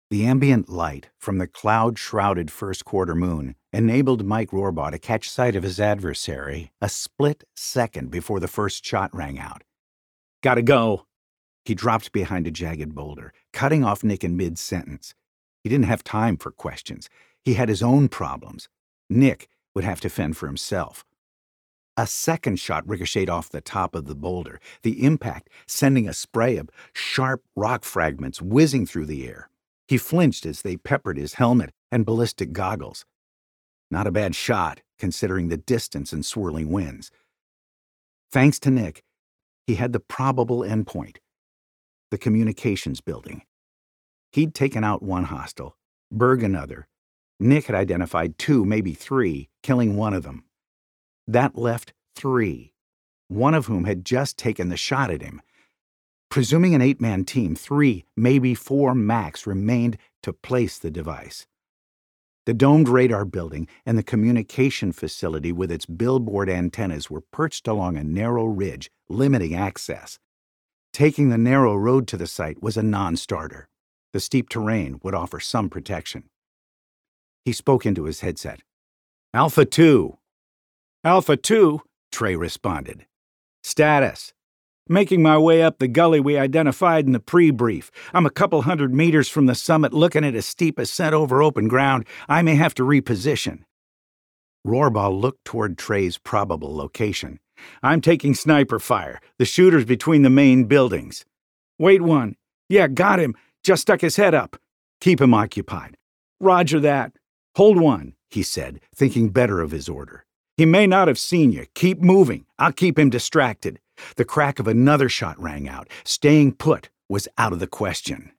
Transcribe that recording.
The ambient light from the cloud-shrouded first-quarter moon enabled Mike Rohrbaugh to catch sight of his adversary a split second before the first shot rang out. "Gotta go." He dropped behind a jagged boulder, cutting off Nick in mid-sentence. He didn't have time for questions. He had his own problems. Nick would have to fend for himself. A second shot ricocheted off the top of the boulder, the impact sending a spray of sharp rock fragments whizzing through the air. He flinched as they peppered his helmet and ballistic goggles. Not a bad shot, considering the distance and swirling winds. Thanks to Nick, he had the probable endpoint, the communications building. He'd taken out one hostile, Berg another. Nick had identified 2, maybe 3, killing one of them. That left 3, one of whom had just taken the shot at him. Presuming an 8-man team, 3, maybe 4 max remained to place the device. The domed radar building and the communication facility with its billboard antennas were perched along a narrow ridge, limiting access. Taking the narrow road to the site was a non-starter. The steep terrain would offer some protection. He spoke into his headset. "Alpha 2. "Alpha 2, Trey responded. "Status. Making my way up the gully we identified in the pre-brief. I'm a couple 100 meters from the summit looking at a steep ascent over open ground. I may have to reposition." Rohrbaugh looked toward Trey's probable location. "I'm taking sniper fire. The shooter's between the main buildings." "Wait one. Yeah, got him. Just stuck his head up." "Keep him occupied." "Roger that." "Hold one," he said, thinking better of his order. "He may not have seen you. Keep moving. I'll keep him distracted." The crack of another shot rang out. Staying put was out of the question.